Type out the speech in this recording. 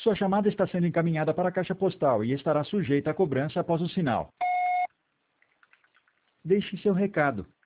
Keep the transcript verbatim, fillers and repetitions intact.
Sua chamada está sendo encaminhada para a caixa postal e estará sujeita a cobrança após o sinal. Deixe seu recado.